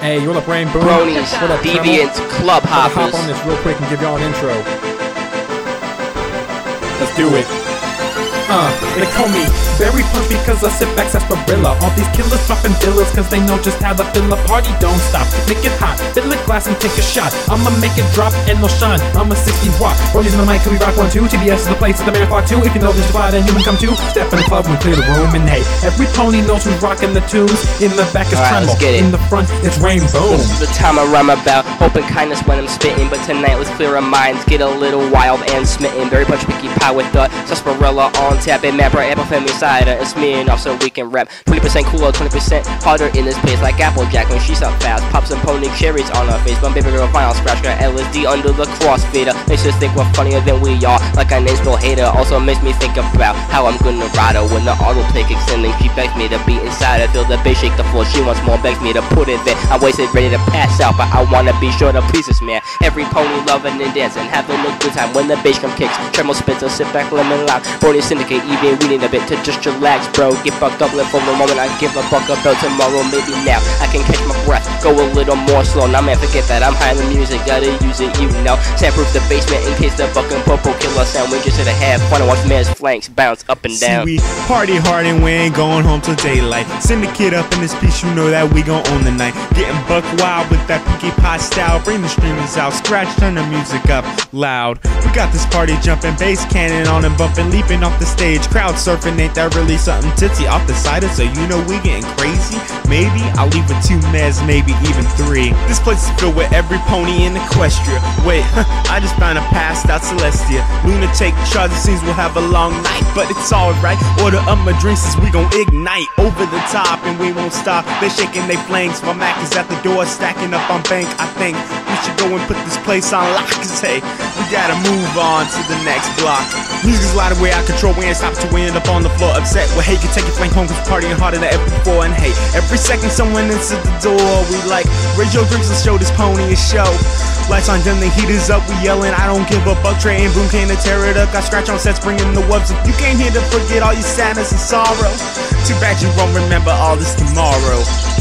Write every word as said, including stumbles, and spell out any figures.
Hey, what up, Rainbow? Bronies, What up, Deviants, Club I'll Hoppers. hop on this real quick and give y'all an intro. Let's do it. Uh, they call me Berry Punch because I sit back sarsaparilla. All these killers dropping dillas cause they know just how to fill a party. Don't stop, make it hot, fill a glass and take a shot. I'ma make it drop and no shine, I'm a sixty watt. Bronies in the mic, we rock one two. T B S is the place, it's the man flock too. If you know this fly, then you can come too. Step in the club and clear the room. And hey, every pony knows who's rocking the tunes. In the back is Alright, Tremble, let's get it. in the front it's Rainbow. This is the time I rhyme about, hoping kindness when I'm spitting. But tonight let's clear our minds, get a little wild and smitten. Berry Punch, Mickey Pie with the sarsaparilla on tap. And Mapper, Apple Family Cider, it's me and off so we can rap. twenty percent cooler, twenty percent harder in this place. Like Applejack when she's up fast, pop some pony cherries on her face. But baby girl final scratch, got L S D under the crossfader. Makes us think we're funnier than we are, like our name's Bill Hader. Also makes me think about how I'm gonna ride her when the autoplay kicks in. And she begs me to be inside her, feel the bass shake the floor. She wants more, begs me to put it there. I'm wasted, ready to pass out, but I wanna be sure to please this man. Every pony loving and dancing, having a good time when the bass drum kicks. Tremble spins, so sit back, lemon loud. Brony syndicate, even we need a bit to just relax, bro. Get fucked up, live for the moment. I give a fuck about tomorrow, maybe now. I can catch my breath, go a little more slow. Now man, forget that I'm high in the music, gotta use it, you know. Soundproof the basement in case the fucking popo killer sound. We just hit a have fun and watch man's flanks bounce up and down. See, we party hard and we ain't going home till daylight. Send the kid up in this piece, you know that we gon' own the night. Getting buck wild with that Pinkie Pie style. Bring the streamers out, scratch, turn the music up loud. We got this party jumping, bass cannon on and bumping, leaping off the stage. Crowd surfing, ain't that really something tipsy off the cider? So you know we getting crazy. Maybe I'll leave with two mez, maybe even three. This place is filled with every pony in Equestria. Wait, I just found a passed out Celestia. Lunatic charge, it seems we'll have a long night, but it's alright. Order up my drinks as we gon' ignite over the top and we won't stop. They're shaking they flanks, my Mac is at the door, stacking up on bank. I think we should go and put this place on lock, cause hey, we gotta move on to the next block. Music's loud way out control, we ain't stop till we end up on the floor upset. Well, hey, you can take your flank home cause partying harder than ever before. And hey, every second someone inside the door, we like, raise your drinks and show this pony a show. Lights on dim, the heat is up, we yelling, I don't give a fuck. Trey and Boom came to tear it up, got scratch on sets, bringing the wubs. If you came here to forget all your sadness and sorrow, too bad you won't remember all this tomorrow.